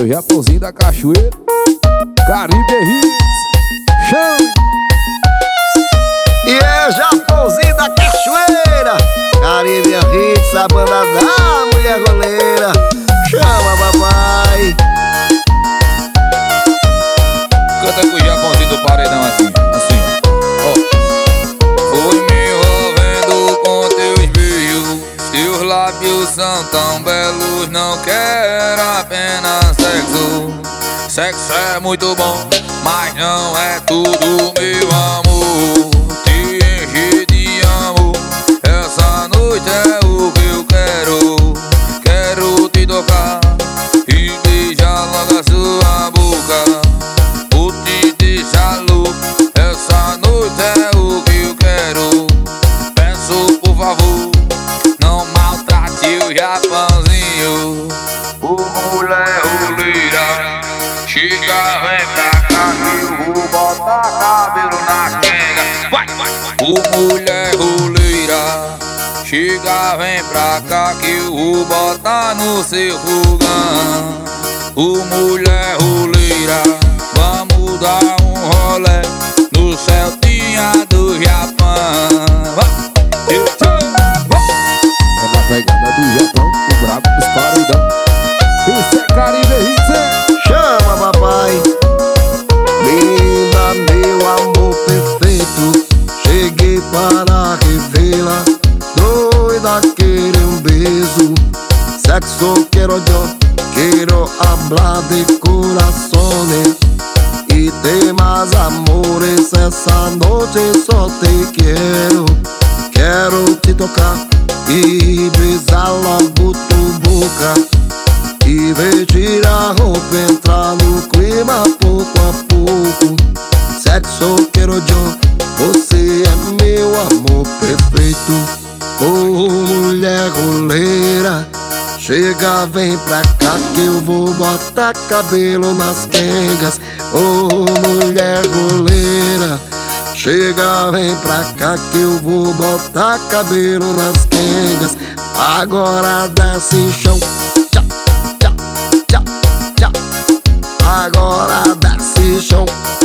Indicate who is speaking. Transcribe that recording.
Speaker 1: Japãozinho da Cachoeira, Caribe Hits, chame!
Speaker 2: E é Japãozinho da Cachoeira, Caribe Hits, a banda da mulher goleira. Chama, papai.
Speaker 3: Canta com o Japãozinho do paredão assim, ó. Fui me envolvendo com teus beijos, teus lábios são tão belos. Não quero apenas sexo. Sexo é muito bom, mas não é tudo, meu amor. Te encher de amor, essa noite é o que eu quero. Quero te tocar e beijar logo a sua boca. Vou te deixar louco, essa noite é o que eu quero. Peço por favor, não maltrate o Japãozinho. Ô mulher roleira, chega, vem pra cá que eu vou botar cabelo na quenga. Vai, vai, vai. Ô mulher roleira, chega, vem pra cá que eu vou botar no seu fogão. Ô mulher roleira, vamos dar um rolê no Celtinha do Japão.
Speaker 1: É na pegada do Japão, o brabo dos paredão. Esse é Caribe Hits, hein?
Speaker 2: Chama, papai. Linda, meu amor perfeito, cheguei para revê-la. Doida, querer um beijo. Sexo quero yo, quero hablar de corazones y de más amores. Essa noite só te quero. Quero te tocar e besar logo tua boca e vestir a roupa, entrar no clima pouco a pouco. Sexo quero yo, você é meu amor perfeito. Oh, mulher goleira, chega, vem pra cá que eu vou botar cabelo nas quengas. Oh, mulher goleira, chega, vem pra cá que eu vou botar cabelo nas quengas. Agora desce chão, tchá, tchá, tchá, tchá. Agora desce chão.